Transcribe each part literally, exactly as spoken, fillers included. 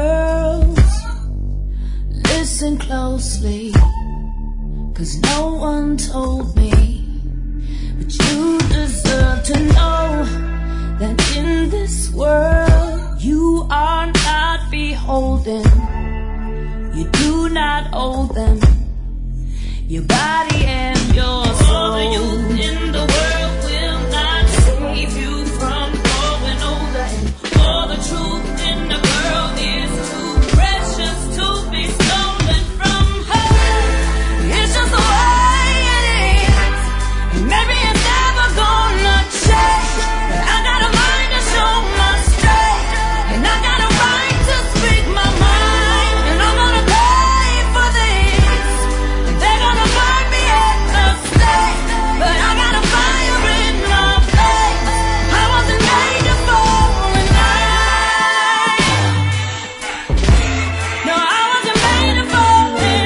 girls, listen closely, 'cause no one told me, but you deserve to know that in this world you are not beholden. You do not owe them your body and your soul. All the youth in the world will not save you from growing older, and all the truth in the world is too precious to be stolen from her. It's just the way it is, and maybe it's never gonna change, but I got a mind to show my strength, and I got a right to speak my mind, and I'm gonna pay for this, and they're gonna burn me at the stake, but I got a fire in my face. I wasn't made to fall in line. No, I wasn't made to fall in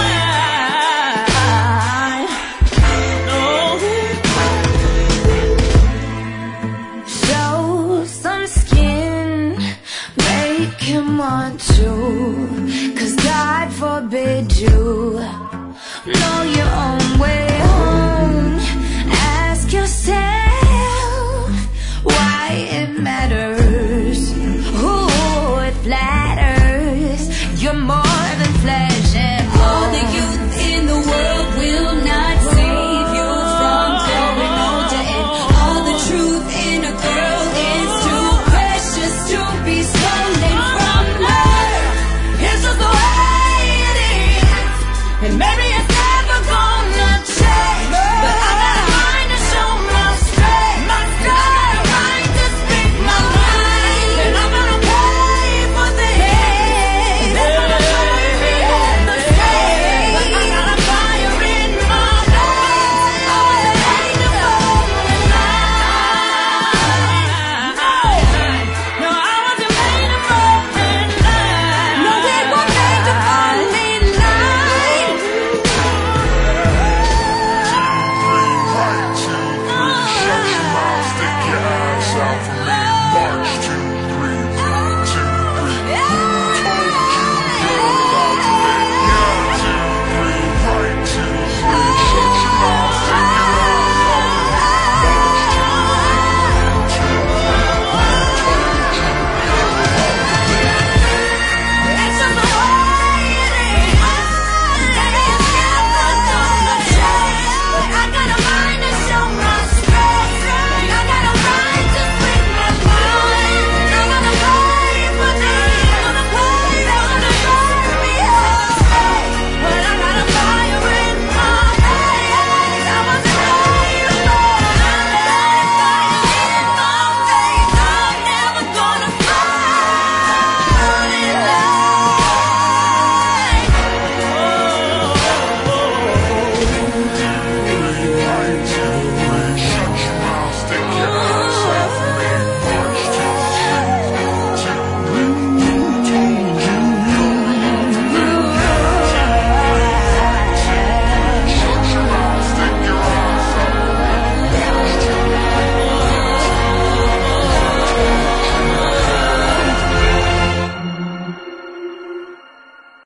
line. No. Show some skin, make him want to, 'cause God forbid you know your own way home. Ask yourself why it matters, who it flatters. You're more